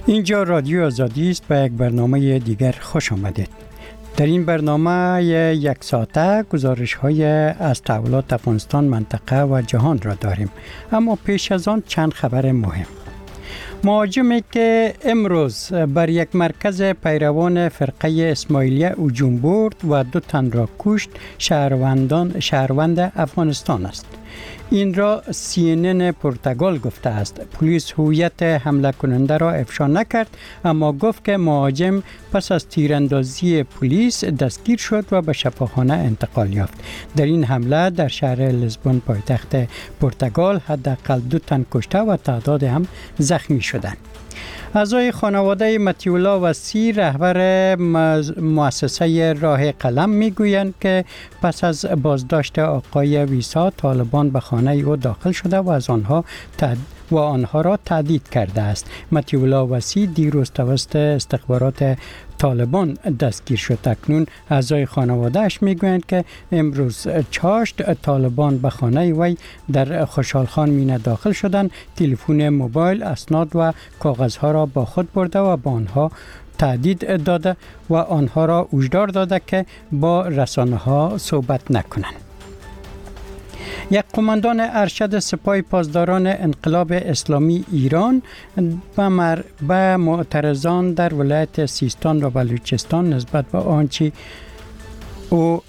اینجا رادیو آزادی است. به یک برنامه دیگر خوش آمدید. در این برنامه یک ساعته گزارش‌های از تحولات افغانستان، منطقه و جهان را داریم. اما پیش از آن چند خبر مهم. مهاجمی که امروز بر یک مرکز پیروان فرقه اسماعیلیه هجوم برد و 2 تن را کشت شهروند افغانستان است. این را CNN پرتغال گفته است. پلیس هویت حمله کننده را افشا نکرد، اما گفت که مهاجم پس از تیراندازی پلیس دستگیر شد و به شفاخانه انتقال یافت. در این حمله در شهر لیسبون پایتخت پرتغال حداقل 2 تن کشته و تعداد هم زخمی شدند. اعضای خانواده مطیع وصی رهبر مؤسسه راه قلم میگویند که پس از بازداشت آقای ویسا طالبان به خانه او داخل شده و آنها را تهدید کرده است. مطیع وصی دیروز توسط استخبارات طالبان دستگیر شد. اکنون اعضای خانواده‌اش میگویند که امروز چاشت طالبان به خانه وی در خوشحال خان مینه داخل شدند، تلفن موبایل، اسناد و کاغذها را با خود برده و با آنها تهدید داده و آنها را هشدار داده که با رسانه‌ها صحبت نکنند. یک قماندان ارشد سپاه پاسداران انقلاب اسلامی ایران به معترضان در ولایت سیستان و بلوچستان نسبت به آنچه او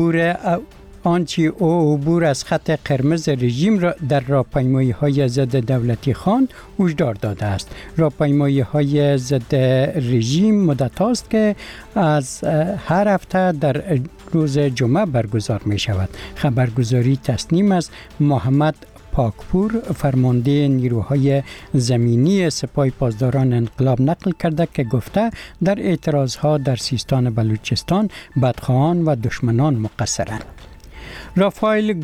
عبور از خط قرمز رژیم را در راهپیمایی‌های ضد دولتی خواند هشدار داده است. راهپیمایی‌های ضد رژیم مدت است که از هر هفته در روز جمعه برگزار می شود. خبرگزاری تصنیم از محمد پاکپور فرمانده نیروهای زمینی سپاه پاسداران انقلاب نقل کرده که گفته در اعتراضها در سیستان بلوچستان بدخواهان و دشمنان مقصرند. رافائل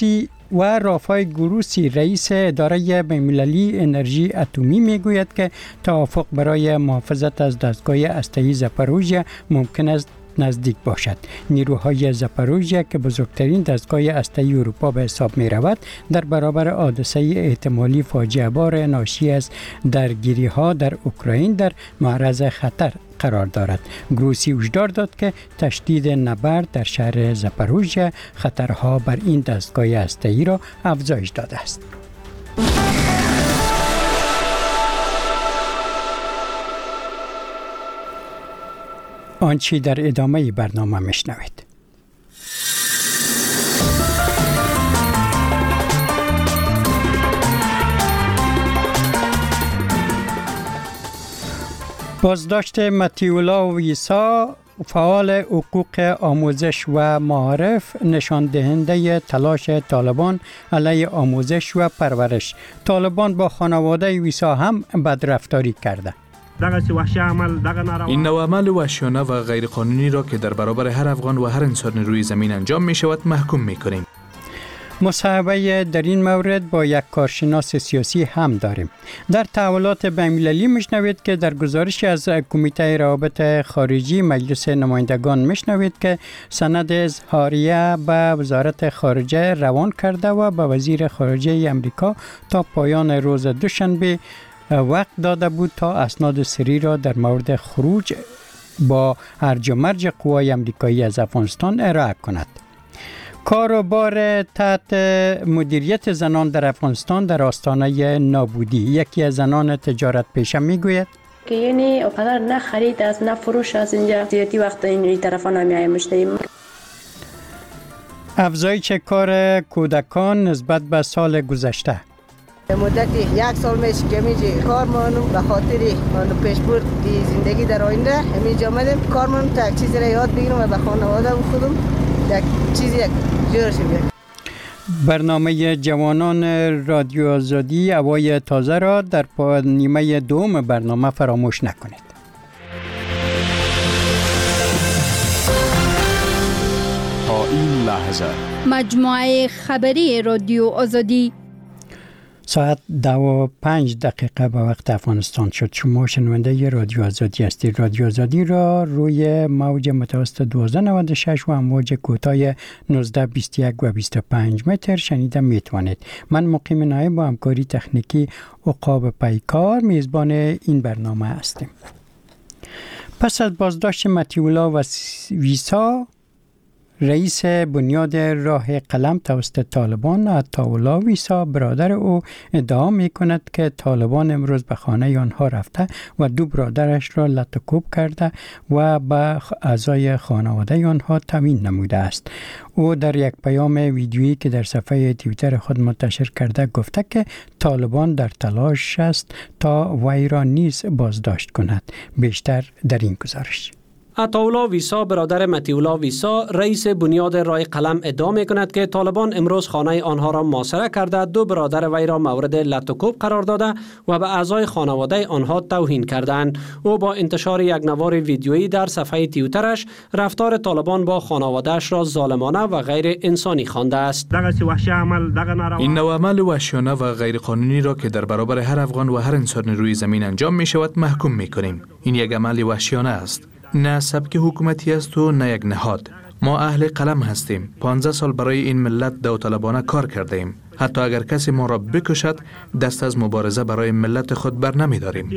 گروسی رئیس اداره بین‌المللی انرژی اتمی میگوید که توافق برای محافظت از دستگاه هسته‌ای زاپاروژیا ممکن است نزدیک باشد. نیروهای زاپاروژیا که بزرگترین دستگاه هسته‌ای اروپا به حساب می رود، در برابر حادثه احتمالی فاجعه بار ناشی از درگیری‌ها در اوکراین در معرض خطر قرار دارد. گروسی هشدار داد که تشدید نبرد در شهر زاپاروژیا خطرها بر این دستگاه هسته‌ای را افزایش داده است. آنچه در ادامه برنامه میشنوید. بازداشت مطیع ویسا فعال حقوق آموزش و معارف نشان دهنده تلاش طالبان علیه آموزش و پرورش. طالبان با خانواده ویسا هم بدرفتاری کرده. این نوع عمل وحشیانه و غیرقانونی را که در برابر هر افغان و هر انسان روی زمین انجام می شود محکوم می کنیم. مصاحبه در این مورد با یک کارشناس سیاسی هم داریم. در تحولات بین‌المللی میشنوید که در گزارش از کمیته روابط خارجی مجلس نمایندگان میشنوید که سند اظهاریه به وزارت خارجه روان کرده و به وزیر خارجه امریکا تا پایان روز دوشنبه وقت داده بود تا اسناد سری را در مورد خروج با هرج و مرج قوای امریکایی از افغانستان ارائه کند. کار و بار تحت مدیریت زنان در افغانستان در آستانه نابودی. یکی از زنان تجارت پیشه میگوید که یعنی اونقدر نه خرید از نه فروش از اینجا زیادی وقت این طرفا نمیایم مشتری. افزایش کار کودکان نسبت به سال گذشته. مدتی 1 سال میشه که میشه کارمون به خاطر پیشبرد زندگی در آینده همینجا آمدیم کارمون تا یک چیزی را یاد بگیرم و به خانواده و خودم یک چیزی جور شیم. برنامه جوانان رادیو آزادی هوای تازه را در نیمه دوم برنامه فراموش نکنید. تا این لحظه مجموعه خبری رادیو آزادی ساعت 2:05 به وقت افغانستان شد. شما شنونده رادیو آزادی هستید. رادیو آزادی را روی موج متوسط 1296 و موج کوتاه 1921 و 25 متر شنیده میتوانید. من مقیم نایب با همکاری تکنیکی عقاب پیکار میزبان این برنامه هستیم. پس از بازداشت مطیع ویسا رئیس بنیاد راه قلم توسط طالبان، عطاالله ویسا برادر او ادعا می کند که طالبان امروز به خانه آنها رفته و دو برادرش را لط و کوب کرده و به اعضای خانواده آنها توهین نموده است. او در یک پیام ویدیویی که در صفحه توییتر خود منتشر کرده گفته که طالبان در تلاش است تا وی را نیز بازداشت کند. بیشتر در این گزارش. عطاالله ویسا برادر مطیع ویسا رئیس بنیاد راه قلم ادعا می‌کند که طالبان امروز خانه آنها را محاصره کرده، دو برادر وی را مورد لط و کوب قرار داده و به اعضای خانواده آنها توهین کردند. او با انتشار یک نوار ویدیویی در صفحه توییترش رفتار طالبان با خانواده‌اش را ظالمانه و غیر انسانی خوانده است. این نوع عمل وحشیانه و غیر قانونی را که در برابر هر افغان و هر انسان روی زمین انجام می شود محکوم می کنیم. این یک عمل وحشیانه است. نه سبک حکومتی است و نه یک نهاد. ما اهل قلم هستیم. 15 سال برای این ملت داوطلبانه کار کرده ایم. حتی اگر کسی ما را بکشد دست از مبارزه برای ملت خود بر نمی داریم.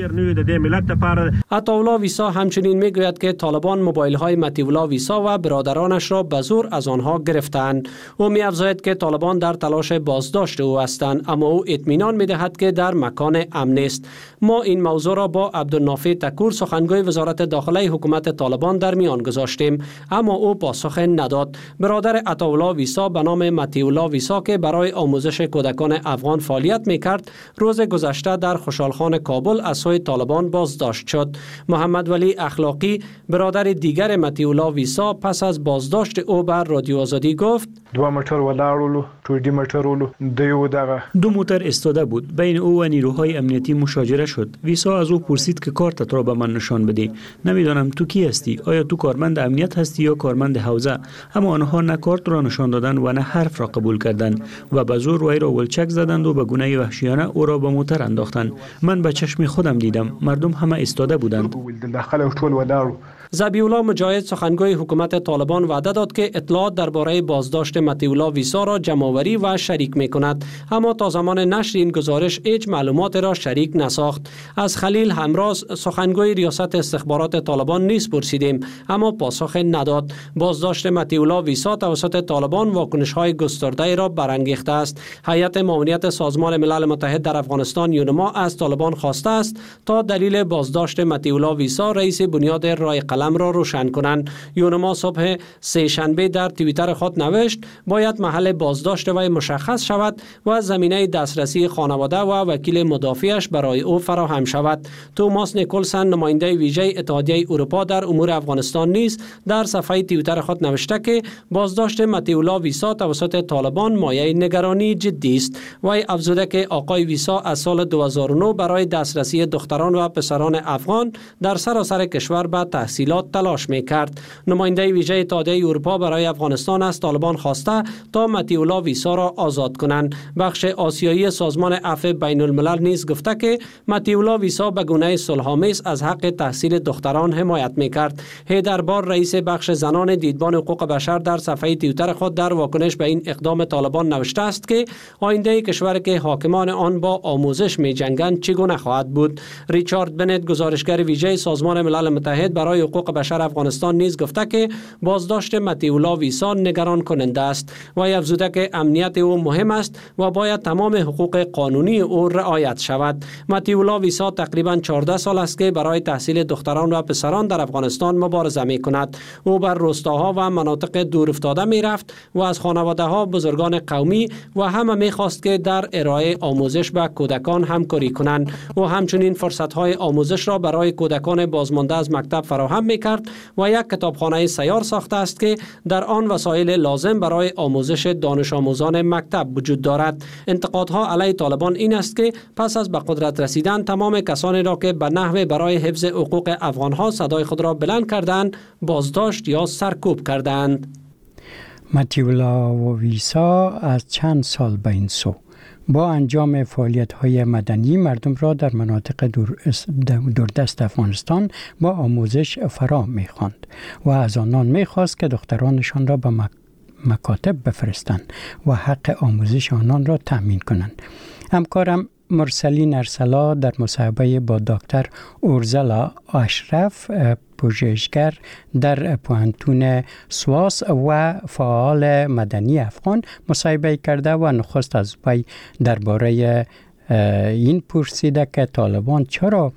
عطاالله ویسا همچنین می گوید که طالبان موبایل های مطیع ویسا و برادرانش را به زور از آنها گرفتند. او می افزاید که طالبان در تلاش بازداشت او هستند، اما او اطمینان می دهد که در مکان امن است. ما این موضوع را با عبدالنافع تکور سخنگوی وزارت داخله حکومت طالبان در میان گذاشتیم، اما او پاسخ نداد. برادر عطاالله ویسا به نام مطیع ویسا که برای آموزش کودکان افغان فعالیت میکرد، روز گذشته در خوشحالخان کابل از سوی طالبان بازداشت شد. محمد ولی اخلاقی برادر دیگر مطیع ویسا پس از بازداشت او بر رادیو آزادی گفت: دو موتر استاده بود. بین او و نیروهای امنیتی مشاجره شد. ویسا از او پرسید که کارتت را به من نشان بده. نمیدانم تو کی هستی؟ آیا تو کارمند امنیت هستی یا کارمند حوزه؟ اما آنها نه کارت را نشان دادند و نه حرف را قبول کردند و به زور وی را ولچک زدند و به گونه وحشیانه او را به موتر انداختند. من به چشم خودم دیدم. مردم همه استاده بودند. ذبیح الله مجاهد سخنگوی حکومت طالبان وعده داد که اطلاعات درباره بازداشت مطیع ویسا را جمع‌آوری و شریک می‌کند، اما تا زمان نشر این گزارش هیچ معلومات را شریک نساخت. از خلیل همراز سخنگوی ریاست استخبارات طالبان نیز پرسیدیم، اما پاسخ نداد. بازداشت مطیع ویسا توسط طالبان واکنش‌های گسترده را برانگیخته است. هیئت معاونیت سازمان ملل متحد در افغانستان یونما از طالبان خواسته است تا دلیل بازداشت مطیع ویسا رئیس بنیاد راه قلم را روشن کنند. یونما صبح سه شنبه در توییتر خود نوشت: باید محل بازداشت وی مشخص شود و زمینه دسترسی خانواده و وکیل مدافعش برای او فراهم شود. توماس نیکولسن نماینده ویژه اتحادیه اروپا در امور افغانستان نیز در صفحه توییتر خود نوشته که بازداشت مطیع ویسا توسط طالبان مایه نگرانی جدی است. وی افزوده که آقای ویسا از سال 2009 برای دسترسی دختران و پسران افغان در سراسر کشور به تحصیلات تلاش می‌کرد. نماینده ویژه اتحادیه اروپا برای افغانستان از طالبان خواسته تا مطیع ویسا را آزاد کنند. بخش آسیایی سازمان عفو بین الملل نیز گفته که مطیع ویسا به گونه صلح‌آمیز از حق تحصیل دختران حمایت می‌کرد. حیدر بار رئیس بخش زنان دیدبان حقوق بشر در صفحه توییتر خود در واکنش به این اقدام طالبان نوشته است که آینده کشور که حاکمان آن با آموزش می‌جنگند چگونه خواهد بود. ریچارد بنت گزارشگر ویژه سازمان ملل متحد برای حقوق بشر افغانستان نیز گفته که بازداشت مطیع ویسا نگران کننده است و افزوده که امنیت او مهم است و باید تمام حقوق قانونی او رعایت شود. مطیع ویسا تقریباً 14 سال است که برای تحصیل دختران و پسران در افغانستان مبارزه می‌کند. او بر روستاها و مناطق دورافتاده می‌رفت و از خانواده‌ها، بزرگان قومی و همه می‌خواست که در ارائه آموزش به کودکان همکاری کنند. او همچنین فرصت‌های آموزش را برای کودکان بازمانده از مکتب فراهم می‌کرد و یک کتابخانه سیار ساخته است که در آن وسایل لازم برای آموزش دانش آموزان مکتب وجود دارد. انتقادها علیه طالبان این است که پس از به قدرت رسیدن تمام کسانی را که به نحو برای حفظ حقوق افغان‌ها صدای خود را بلند کردند بازداشت یا سرکوب کردند. مطیع ویسا از چند سال به این سو با انجام فعالیت‌های مدنی مردم را در مناطق دوردست افغانستان با آموزش فرا می‌خواند و از آنان می‌خواست که دخترانشان را به مکاتب بفرستند و حق آموزش آنان را تأمین کنند. همکارم مرسلین ارسلا در مصاحبه با دکتر اورزلا اشرف، پژوهشگر در پوهنتون سواس و فعال مدنی افغان مصاحبه کرده و نخست از وی درباره این پرسیده که طالبان چرا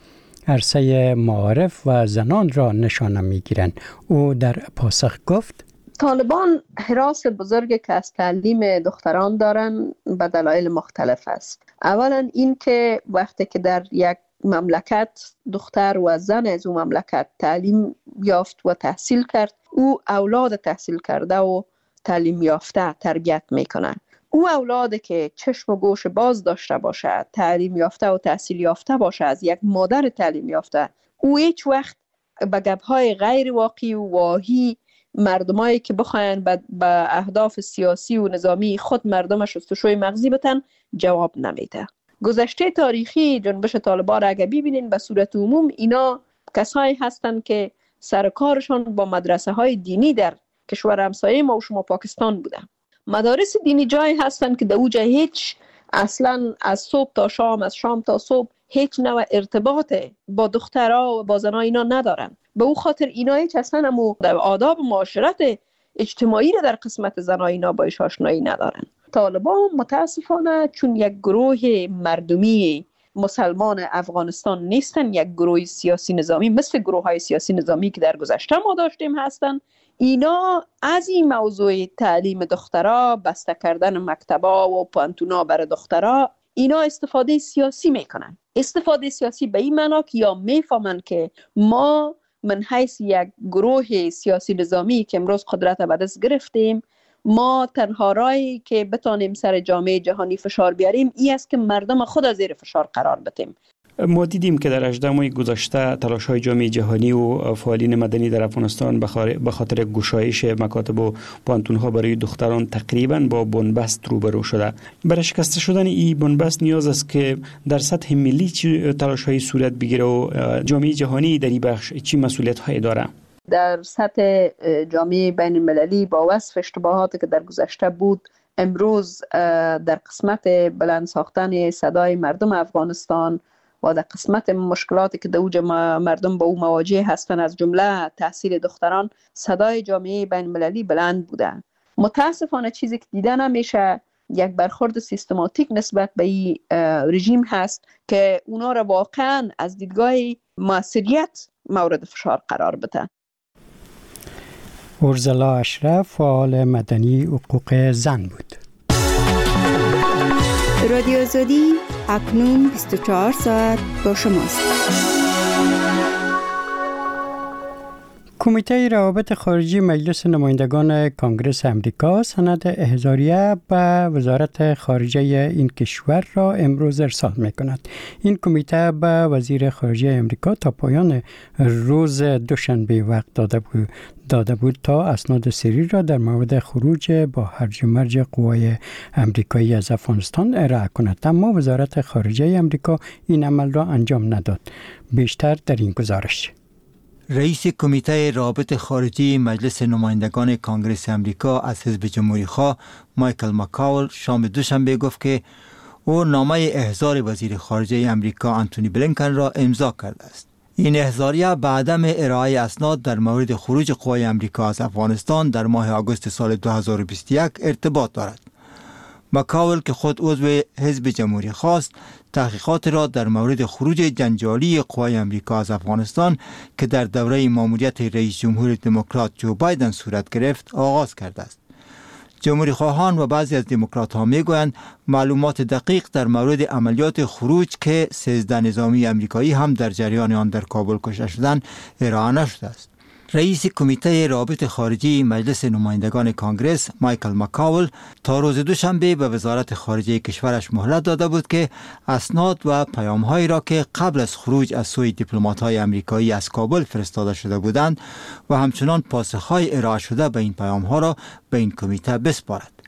عرصه معارف و زنان را نشانه میگیرند. او در پاسخ گفت: طالبان حراس بزرگی که از تعلیم دختران دارن به دلایل مختلف است. اولا این که وقتی که در یک مملکت دختر و زن از اون مملکت تعلیم یافت و تحصیل کرد، او اولاد تحصیل کرده و تعلیم یافته تربیت میکنه. او اولادی که چشم و گوش باز داشته باشه، تعلیم یافته و تحصیل یافته باشه از یک مادر تعلیم یافته، او هیچ وقت به گپ‌های غیر واقعی و واهی مردمایی که بخواین به اهداف سیاسی و نظامی خود مردم شستشوی مغزی بتن جواب نمیده. گذشته تاریخی جنبش طالبان را اگه ببینین به صورت عموم اینا کسایی هستند که سرکارشان با مدرسه های دینی در کشور همسایه ما و شما پاکستان بوده. مدارس دینی جایی هستند که در اوجه هیچ اصلا از صبح تا شام، از شام تا صبح هیچ نوع ارتباط با دخترها و با زنها اینا ندارن. به او خاطر اینا هیچ اصلا همو در آداب معاشرت اجتماعی را در قسمت زنها اینا باش آشنایی ندارن. طالبان متاسفانه چون یک گروه مردمی مسلمان افغانستان نیستن، یک گروه سیاسی نظامی مثل گروه های سیاسی نظامی که در گذشته ما داشتیم هستن، اینا از این موضوع تعلیم دخترها، بسته کردن مکتبا و پانتونا برای دخترها، اینا استفاده سیاسی میکنن. استفاده سیاسی به این معنا که یا میفهمن که ما من حیث یک گروه سیاسی نظامی که امروز قدرت به دست گرفتیم، ما تنها راهی که بتانیم سر جامعه جهانی فشار بیاریم این است که مردم خود از زیر فشار قرار بدیم. ما دیدیم که در 18 ماه گذشته تلاش‌های جامعه جهانی و فعالین مدنی در افغانستان به خاطر گشایش مکاتب و پانتون‌ها برای دختران تقریباً با بنبست روبرو شده. برای شکسته شدن این بنبست نیاز است که در سطح ملی تلاش‌های صورت بگیره و جامعه جهانی در این بخش چی مسئولیت‌هایی داره؟ در سطح جامعه بین المللی با وصف اشتباهاتی که در گذشته بود، امروز در قسمت بلند ساختن صدای مردم افغانستان و در قسمت مشکلاتی که در اوج مردم با او مواجه هستند از جمله تحصیل دختران، صدای جامعه بین المللی بلند بوده. متاسفانه چیزی که دیده نمیشه یک برخورد سیستماتیک نسبت به این رژیم هست که اونا را واقعا از دیدگاه موثریت مورد فشار قرار بده. اورزلا اشرف، فعال مدنی حقوق زن بود. رادیو آزادی اکنون 24 ساعت با شماست. کمیته روابط خارجی مجلس نمایندگان کانگرس امریکا سند احضاریه به وزارت خارجه این کشور را امروز ارسال می‌کند. این کمیته به وزیر خارجه امریکا تا پایان روز دوشنبه وقت داده بود تا اسناد سری را در مورد خروج با هرج و مرج قوای امریکایی از افغانستان ارائه کند، اما وزارت خارجه امریکا این عمل را انجام نداد. بیشتر در این گزارش. رئیس کمیته روابط خارجی مجلس نمایندگان کانگرس امریکا از حزب جمهوری خواه مایکل مکاول شام دوشنبه گفت که او نامه احضار وزیر خارجه امریکا آنتونی بلینکن را امضا کرده است. این احضاریه به عدم ارائه اسناد در مورد خروج قوای امریکا از افغانستان در ماه آگوست سال 2021 ارتباط دارد. مکاول که خود عضو حزب جمهوری خواست تحقیقات را در مورد خروج جنجالی قوای امریکا از افغانستان که در دوره ماموریت رئیس جمهور دموکرات جو بایدن صورت گرفت آغاز کرده است. جمهوری خواهان و بعضی از دموکرات ها می گویند معلومات دقیق در مورد عملیات خروج که 13 نظامی امریکایی هم در جریان آن در کابل کشته شدند ارائه نشده است. رئیس کمیته روابط خارجی مجلس نمایندگان کانگرس مایکل مکاول تا روز دوشنبه به وزارت خارجه کشورش مهلت داده بود که اسناد و پیام‌هایی را که قبل از خروج از سوی دیپلمات‌های امریکایی از کابل فرستاده شده بودند و همچنان پاسخ‌های ارائه شده به این پیام‌ها را به این کمیته بسپارد.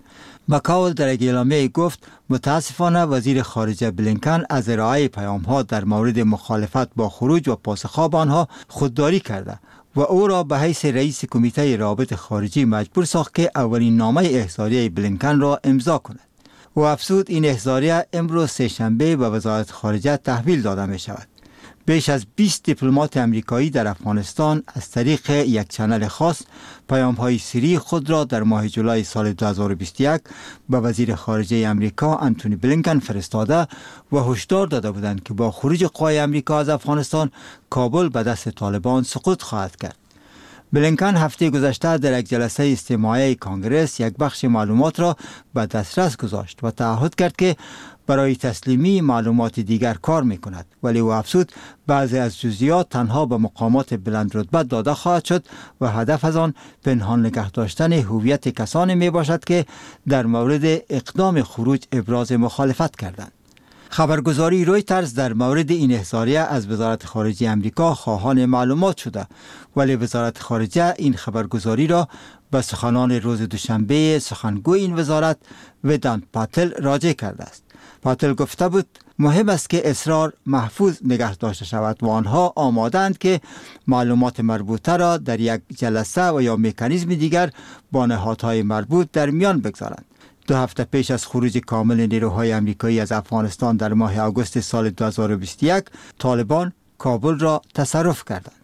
مکاول در اعلامیه گفت متاسفانه وزیر خارجه بلینکن از ارائه پیام‌ها در مورد مخالفت با خروج و پاسخ آنها خودداری کرده و او را به حیث رئیس کمیته روابط خارجی مجبور ساخت که اولین نامه احضاریه بلینکن را امضا کند. و افزود این احضاریه امروز سه‌شنبه به وزارت خارجه تحویل داده می شود. بیش از 20 دیپلمات امریکایی در افغانستان از طریق یک چنل خاص پیام‌های سری خود را در ماه جولای سال 2021 به وزیر خارجه امریکا انتونی بلینکن فرستاده و هشدار داده بودند که با خروج قوای امریکا از افغانستان کابل به دست طالبان سقوط خواهد کرد. بلینکن هفته گذشته در یک جلسه استماعی کنگره یک بخش معلومات را به دسترس گذاشت و تعهد کرد که برای تسلیمی معلومات دیگر کار می کند، ولی او افزود بعضی از جزئیات تنها به مقامات بلند رتبه داده خواهد شد و هدف از آن پنهان نگه داشتن هویت کسانی می باشد که در مورد اقدام خروج ابراز مخالفت کردند. خبرگزاری رویترز در مورد این احضاریه از وزارت خارجه امریکا خواهان معلومات شده، ولی وزارت خارجه این خبرگزاری را به سخنان روز دوشنبه سخنگوی این وزارت ودانت پاتل راجع کرده است. پاتل گفته بود مهم است که اسرار محفوظ نگه داشته شود و آنها آماده‌اند که معلومات مربوطه را در یک جلسه و یا مکانیزم دیگر با نهادهای مربوط در میان بگذارند. 2 هفته پیش از خروج کامل نیروهای امریکایی از افغانستان در ماه آگوست سال 2021 طالبان کابل را تصرف کردند.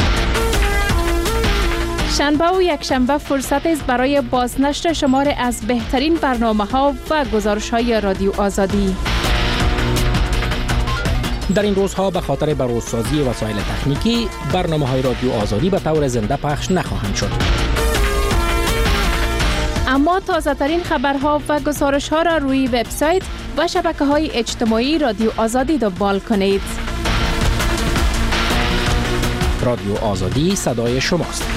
شنبه و یکشنبه فرصت است برای بازنشر شمار از بهترین برنامه‌ها و گزارش‌های رادیو آزادی. در این روزها به خاطر بروزسازی وسایل تکنیکی برنامه‌های رادیو آزادی به طور زنده پخش نخواهند شد. اما تازه‌ترین خبرها و گزارش‌ها را روی وبسایت و شبکه‌های اجتماعی رادیو آزادی دنبال کنید. رادیو آزادی صدای شماست.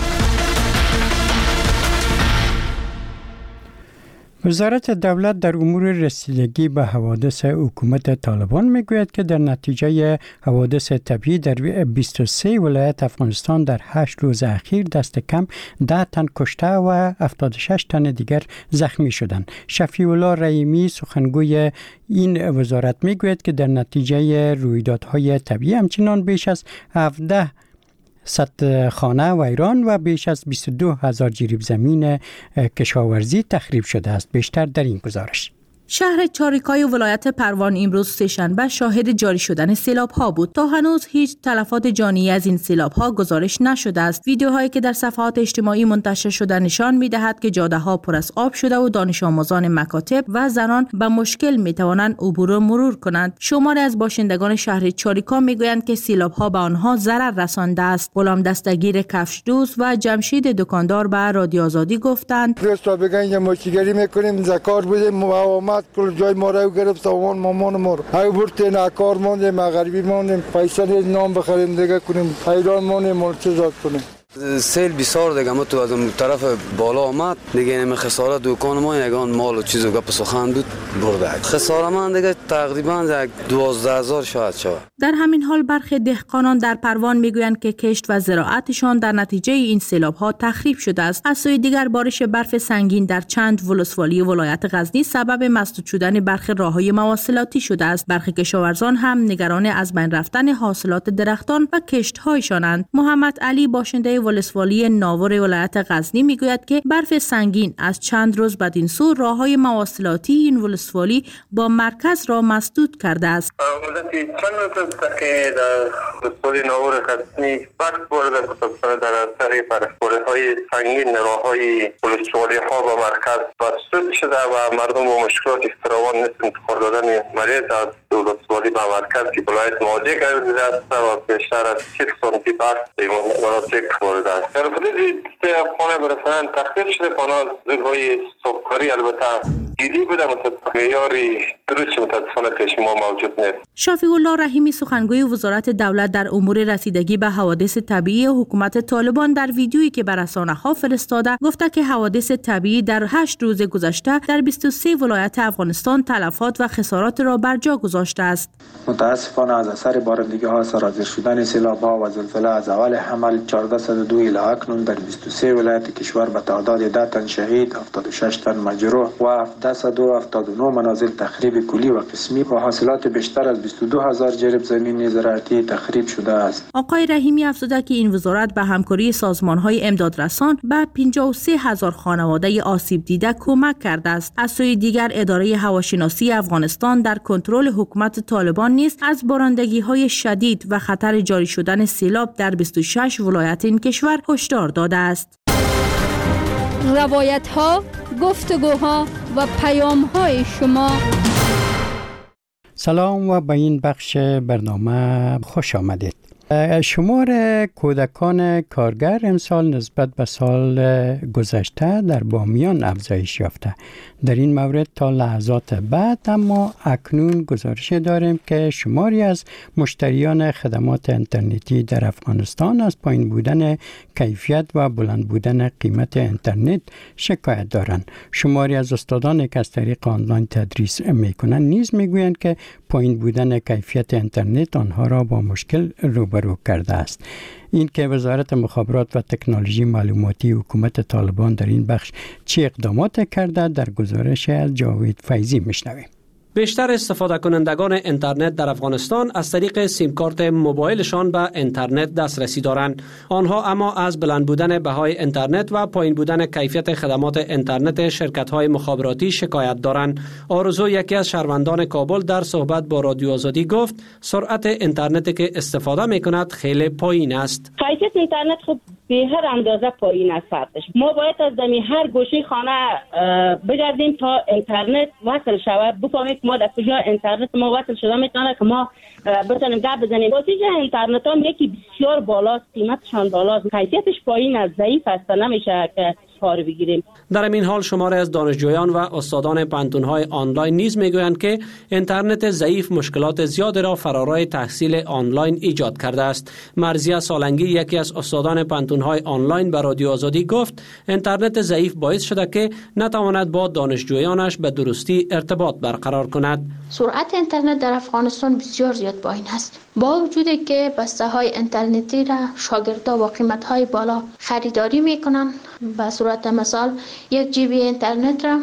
وزارت دولت در امور رسیدگی به حوادث حکومت طالبان میگوید که در نتیجه حوادث طبیعی در 23 ولایت افغانستان در 8 روز اخیر دست کم 10 تن کشته و 76 تن دیگر زخمی شدند. شفیع الله رحیمی سخنگوی این وزارت میگوید که در نتیجه رویدادهای طبیعی همچنان بیش از 17 صد خانه ویران و بیش از 22,000 جریب زمین کشاورزی تخریب شده است. بیشتر در این گزارش. شهر چاریکای ولایت پروان امروز سه‌شنبه شاهد جاری شدن سیلاب‌ها بود. تا هنوز هیچ تلفات جانی از این سیلاب‌ها گزارش نشده است. ویدیوهایی که در صفحات اجتماعی منتشر شده نشان می‌دهد که جاده‌ها پر از آب شده و دانش آموزان مکاتب و زنان به مشکل می‌توانند عبور و مرور کنند. شماری از باشندگان شهر چاریکا می‌گویند که سیلاب‌ها به آنها ضرر رسانده است. غلام دستگیر کفش‌دوز و جمشید دکاندار به رادیو آزادی گفتند: دوستا بگن ماچیگری می‌کنیم زکار بودیم کل جای ما رو گرفت سامان مامان ما رو های برتین اکار ماندیم مغربی ماندیم پیسه نام بخریم دیگه کنیم حیران ماندیم چه زاد کنیم. سیل بسیار دیگه ما تو از اون طرف بالا آمد دیگه این خسارت دکان ما یگان مال و چیزو گپ سخن بود برده خسارت من دیگه تقریبا 12,000 شاید شود. در همین حال برخی دهقانان در پروان میگویند که کشت و زراعتشان در نتیجه این سیلاب‌ها تخریب شده است. از سوی دیگر بارش برف سنگین در چند ولسوالی ولایت غزنی سبب مسدود شدن برخی راه‌های مواصلاتی شده است. برخی کشاورزان هم نگران از بین رفتن حاصلات درختان و کشت‌هایشانند. محمد علی باشنده ولسوالی ناور ولایت غزنی میگوید که برف سنگین از چند روز بدین سو راه‌های مواصلاتی این ولسوالی با مرکز را مسدود کرده است. که در ولسوالی ناور غزنی برف بارده کتابخانه در اثر برفباری‌های سنگین راه‌های ولسوالی‌ها با مرکز مسدود شده و مردم با مشکلات فراوان مثل انتقال دادن مریض از ولسوالی به مرکز که ولایت مواجه گردیده است و بیشتر از 40 سانتی برف به این مناطق وارد است. در حدود 3 خانه برسان تخریب شده. خانه‌ها زیرهای صبحکاری البته دیدی بوده معیاری درست متاسفانه پیش ما موجود نیست. شفیع الله رحیمی سخنگوی وزارت دولت در امور رسیدگی به حوادث طبیعی حکومت طالبان در ویدیویی که به رسانه‌ها فرستاده گفته که حوادث طبیعی در 8 روز گذشته در 23 ولایت افغانستان تلفات و خسارات را بر جا گذاشته است. متاسفانه از اثر بارندگی‌ها سرازیر شدن سیلاب‌ها و زلزله از اول حمل 1402 الی اکنون در 23 ولایت کشور به تعداد 10 تن شهید، 76 تن مجروح و 17 1379 منازل تخریب کلی و قسمی و حاصلات بیشتر از 22000 جریب زمین زراعتی تخریب شده است. آقای رحیمی افزوده که این وزارت به همکاری سازمان‌های امدادرسان به 53000 خانواده آسیب دیده کمک کرده است. از سوی دیگر اداره هواشناسی افغانستان در کنترل حکومت طالبان نیز از بارندگی‌های شدید و خطر جاری شدن سیلاب در 26 ولایت این کشور هشدار داده است. روایت‌ها، گفتگوها و پیام‌های شما. سلام و به این بخش برنامه خوش آمدید. شمار کودکان کارگر امسال نسبت به سال گذشته در بامیان افزایش یافته. در این مورد تا لحظات بعد اما اکنون گزارش داریم که شماری از مشتریان خدمات اینترنتی در افغانستان از پایین بودن کیفیت و بلند بودن قیمت اینترنت شکایت دارند. شماری از استادان که از طریق آنلاین تدریس میکنند نیز میگویند که پایین بودن کیفیت اینترنت آنها را با مشکل روبرو کرده است. این که وزارت مخابرات و تکنولوژی معلوماتی حکومت طالبان در این بخش چه اقدامات کرده در گزارش از جاوید فیضی میشنویم. بیشتر استفاده کنندگان اینترنت در افغانستان از طریق سیم کارت موبایلشان به اینترنت دسترسی دارند. آنها اما از بلند بودن بهای اینترنت و پایین بودن کیفیت خدمات اینترنت شرکت‌های مخابراتی شکایت دارند. آرزو، یکی از شهروندان کابل، در صحبت با رادیو آزادی گفت سرعت اینترنتی که استفاده می‌کند خیلی پایین است. کیفیت اینترنت خب به هر اندازه پایین است. ما باید از هر گوشه خانه بگردیم تا اینترنت وصل شود، بفهمیم ما در کجا اینترنت ما وصل شده میتونه که ما بتونیم گپ بزنیم. نتیجه اینترنت هم یکی بسیار بالاست، قیمتشان بالاست، کیفیتش پایین است، ضعیف است، نمیشه که کار بگیریم. در این حال شماره از دانشجویان و استادان پانتون‌های آنلاین نیز میگویند که اینترنت ضعیف مشکلات زیاد را فرارای تحصیل آنلاین ایجاد کرده است. مرضیه سالنگی، یکی از استادان پانتون‌های آنلاین، به رادیو آزادی گفت اینترنت ضعیف باعث شده که نتواند با دانشجویانش به درستی ارتباط برقرار کند. سرعت اینترنت در افغانستان بسیار زیاد پایین است. با وجودی که بسته‌های اینترنتی را شاگردان با قیمت‌های بالا خریداری می‌کنند، به صورت مثال 1 جی بی اینترنت را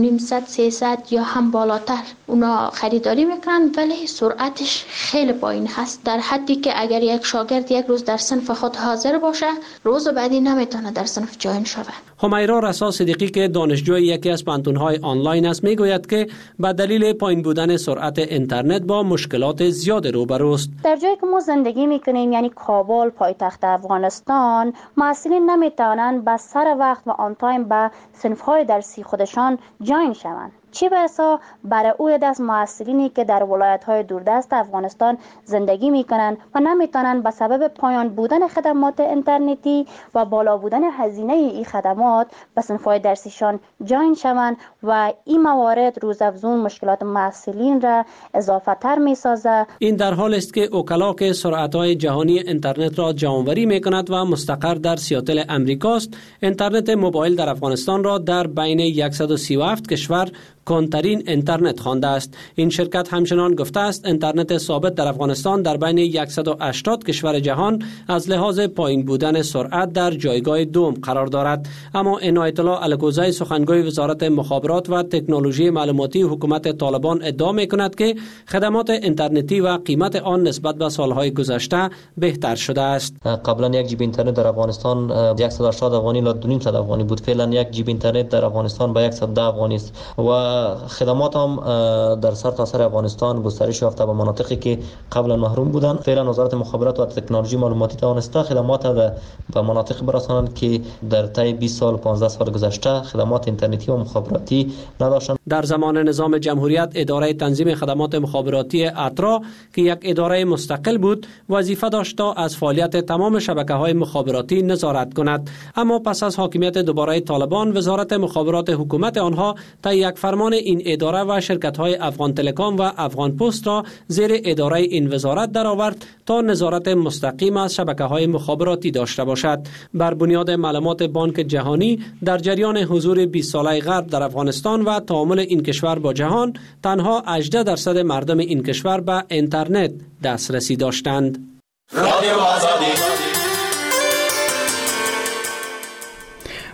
250-300 یا هم بالاتر اونا خریداری میکنن، ولی سرعتش خیلی پایین هست، در حدی که اگر یک شاگرد یک روز در صنف خود حاضر باشه، روز بعدی نمیتونه در صنف جوین شود. همیرا رسا صدیقی که دانشجوی یکی از پانتون‌های آنلاین است میگوید که به دلیل پایین بودن سرعت اینترنت با مشکلات زیاد روبروست. در جایی که ما زندگی میکنیم، یعنی کابل پایتخت افغانستان، محصلین نمیتونن به سر وقت و آن تایم به صنف‌های درسی خودشان جوین شوند. چی بسا برای او دست محصلینی که در ولایت‌های دوردست افغانستان زندگی میکنن و نمیتونن به سبب پایان بودن خدمات اینترنتی و بالا بودن هزینه این خدمات به صنف‌های درسیشان جوین شوند و این موارد روزافزون مشکلات محصلین را اضافه تر میسازه. این در حال است که اوکلا که سرعت‌های جهانی اینترنت را جمع‌آوری میکند و مستقر در سیاتل امریکاست، اینترنت موبایل در افغانستان را در بین 137 کشور کندترین اینترنت خوانده است. این شرکت همچنان گفته است اینترنت ثابت در افغانستان در بین 180 کشور جهان از لحاظ پایین بودن سرعت در جایگاه دوم قرار دارد. اما عنایت الله الکوزی، سخنگوی وزارت مخابرات و تکنولوژی معلوماتی حکومت طالبان، ادعا می‌کند که خدمات اینترنتی و قیمت آن نسبت به سالهای گذشته بهتر شده است. قبلا 1 جی بی اینترنت در افغانستان 180 افغانی الی 2.5 افغانی بود. فعلا 1 جی بی اینترنت در افغانستان به 110 افغانی است و خدمات هم در سرتاسر افغانستان گسترش یافته به مناطقی که قبلا محروم بودند. فعلا وزارت مخابرات و تکنولوژی معلوماتی توانسته خدمات به مناطق برسانند که در طی 20 سال 15 سال گذشته خدمات اینترنتی و مخابراتی نداشتند. در زمان نظام جمهوریت اداره تنظیم خدمات مخابراتی اترا که یک اداره مستقل بود، وظیفه داشت تا از فعالیت تمام شبکه‌های مخابراتی نظارت کند. اما پس از حاکمیت دوباره طالبان، وزارت مخابرات حکومت آنها تا یک فرمان این اداره و شرکت‌های افغان تلکام و افغان پست را زیر اداره این وزارت درآورد تا نظارت مستقیم از شبکه‌های مخابراتی داشته باشد. بر بنیاد معلومات بانک جهانی، در جریان حضور 20 ساله غرب در افغانستان و تعامل این کشور با جهان، تنها 18% مردم این کشور به اینترنت دسترسی داشتند.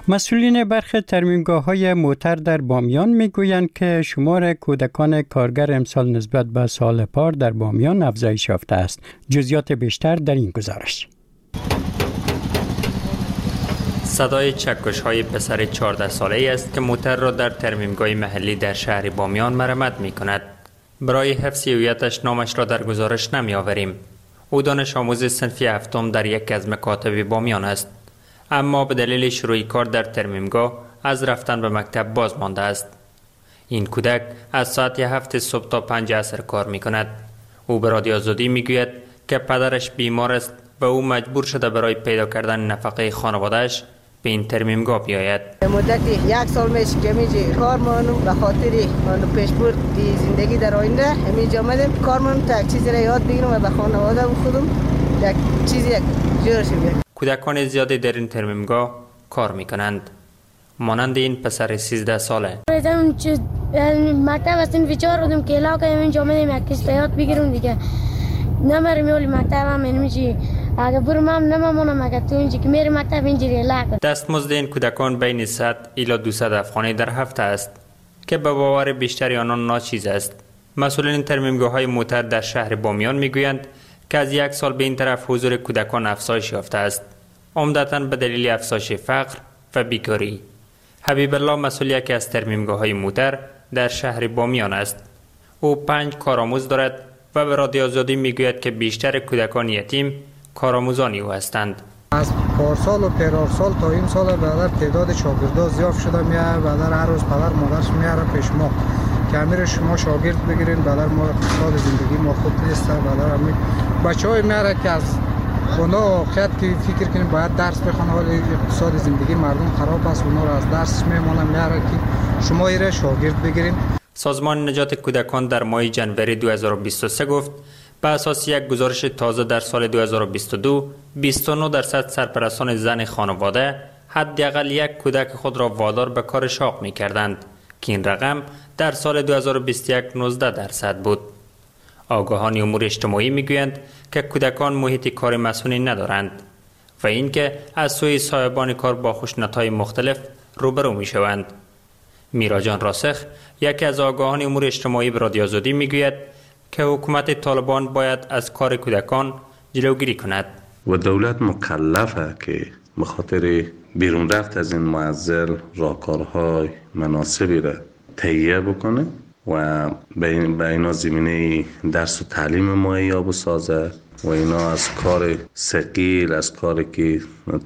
مسئولین برخی ترمیمگاه‌های موتر در بامیان میگویند که شمار کودکان کارگر امسال نسبت به سال پار در بامیان افزایش یافته است. جزئیات بیشتر در این گزارش. صدای چکش‌های پسر 14 ساله‌ای است که موتر را در ترمیمگاه محلی در شهر بامیان مرمت می‌کند. برای حفظ هویتش نامش را در گزارش نمی‌آوریم. او دانش آموز صنف هفتم در یک از مکاتب بامیان است. اما به دلیل شروع کار در ترمیمگاه از رفتن به مکتب باز مانده است. این کودک از ساعت 7 صبح تا 5 عصر کار می‌کند. او به رادیو آزادی می‌گوید که پدرش بیمار است و او مجبور شده برای پیدا کردن نفقه خانواده‌اش به این ترمیمگاه بیاید. مدت 1 سال میشه که می‌جی کارمون به خاطر پیشبرد زندگی در آینده همینجا آمدیم. کارمون تا چیزی را یاد بگیرم و به خانواده خودم یک چیزی جور شیم. کودکان زیادی در این ترمیمگاه کار می‌کنند. مانند این پسر 13 ساله. مکتب هستیم بیچاره بودم که علاقه اینجا آمدیم یک کشت یاد بگیرم دیگه. نمیرم میولی مکتب هم اینجی. اگه برم هم نمامونم اگه تو اینجا که میری مکتب اینجوری علاقه. دستمزد این کودکان بین 100 الی 200 افغانی در هفته است که به باور بیشتری آنان ناچیز است. مسئولین ترمیمگاه‌های موتر در شهر بامیان میگویند که از 1 سال به این طرف حضور کودکان افزایش یافته است، عمدتاً به دلیل افزایش فقر و بیکاری. حبیب الله مسئول یکی از ترمیمگاه‌های موتر در شهر بامیان است. او 5 کارآموز دارد و به رادیو آزادی میگوید که بیشتر کودکان یتیم کارآموزانی او هستند. از پارسال و پیرارسال تا این سال بعد تعداد شاگردان زیاد شده میاد. بعد هر روز پدر مادرش میاره پیش ما که امیر شما شاگرد بگیرین. بعد ما اقتصاد زندگی ما خوب نیست. بعد همین بچهای میاره که از اونا خیلی که فکر کنیم باید درس بخونن ولی اقتصاد زندگی مردم خراب است. اونا را از درس میمونه میاره که شما ایره شاگرد بگیرین. سازمان نجات کودکان در ماه ژانویه 2023 گفت به اساس یک گزارش تازه در سال 2022 29% سرپرستان زن خانواده حداقل یک کودک خود را وادار به کار شاق می‌کردند که این رقم در سال 2021 19% بود. آگاهان امور اجتماعی میگویند که کودکان محیط کار مسئولی ندارند و اینکه از سوی صاحبان کار با خشونت‌های مختلف روبرو میشوند. میراجان راسخ یکی از آگاهان امور اجتماعی به رادیو آزادی میگوید که حکومت طالبان باید از کار کودکان جلوگیری کند و دولت مکلفه که به خاطر بیرون رفت از این معضل راهکارهای مناسبی را تهیه بکنه و به اینا زمینه درس و تعلیم مهیا بسازه و اینا از کار ثقیل، از کاری که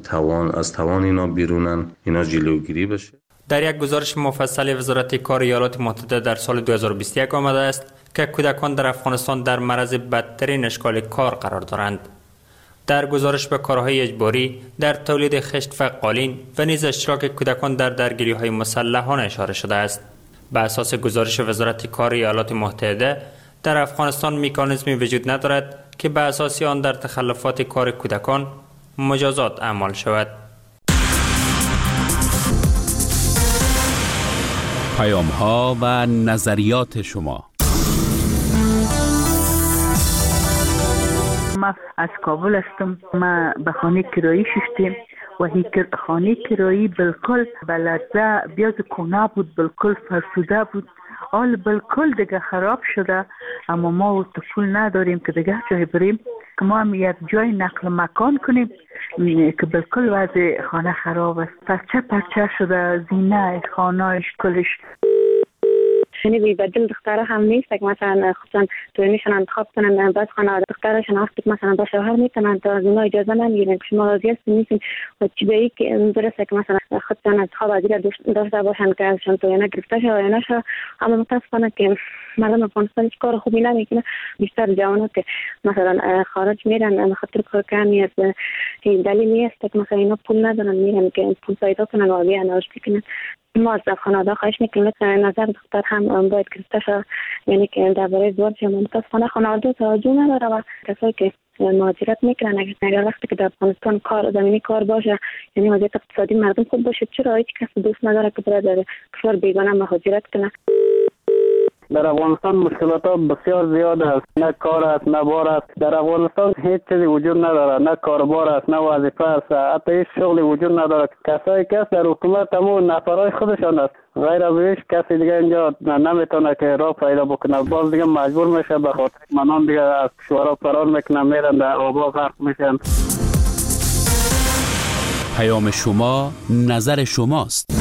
توان اینا بیرونن، اینا جلوگیری بشه. در یک گزارش مفصل وزارت کار ایالات متحده در سال 2021 آمده است که کودکان در افغانستان در معرض بدترین اشکال کار قرار دارند. در گزارش به کارهای اجباری در تولید خشت و قالین و نیز اشتراک کودکان در درگیری‌های مسلحانه اشاره شده است. به اساس گزارش وزارت کار ایالات متحده در افغانستان مکانیزمی وجود ندارد که به اساس آن در تخلفات کار کودکان مجازات اعمال شود. پیام‌ها و نظریات شما. ما از کابل هستم. ما به خانه کرایی شدیم و این خانه کرایی بالکل بلده بیاز کنا بود، بالکل فرسوده بود، حال بالکل دیگه خراب شده. اما ما تو پول نداریم که دیگه جای بریم که ما هم یک جای نقل مکان کنیم که بالکل وضع خانه خراب است. پرچه شده، زینه خانهش کلش. یعنی بی‌بدل دخترها هم نیست که مثلا خصوصا تویشون انتخاب کنن. بعض خانواده دخترشون وقتی مثلا با شوهر میتونن تا از اونا اجازه نمیگیرن که شما راضی هستین نیستین و چی به این که درسته که مثلا خودشون انتخاب عادی داشته باشن که ازشون تو نه گرفته شه و نه. اما متاسفانه که مردم افغانستان هیچ کار خوبی نمیکنه. بیشتر جوانان که مثلا خارج میرن به خاطر کار کمی است، دلیلی است که مثلا اینا پول ندارن میرن که پول پیدا کنن و بیان رشد کنن. ما از خانواده خواهش میکنیم که نظر دختر هم باید گرفته شد، یعنی که درباره ازدواج متاسفانه خانواده توجه نداره و کسایی که مهاجرت میکنن اگر وقتی که در افغانستان کار زمینی کار باشه، یعنی وضعیت اقتصادی مردم خوب باشه، چرا هیچ کس دوست نداره که برای در کشور بیگانه مهاجرت کنه. در افغانستان مشکلات ها بسیار زیاد است، نه کار است نه بار است. در افغانستان هیچ چیزی وجود نداره، نه کاربار است نه وظیفه است، حتی هیچ شغلی وجود نداره. کسایی که در حکومت همون نفرای خودشان است، غیر از هیچ کسی دیگه اینجا نمیتونه که راه پیدا بکنه. باز دیگه مجبور میشه به خاطر منان دیگه از کشورها فرار میکنن، میرن در آبا غرق میشن. پیام شما، نظر شماست.